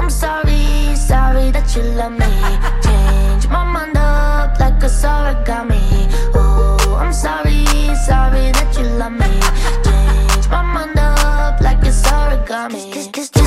I'm sorry, sorry that you love me. Change my mind up like a origami. Oh, I'm sorry, sorry that you love me. Change my mind up like it's origami. Cause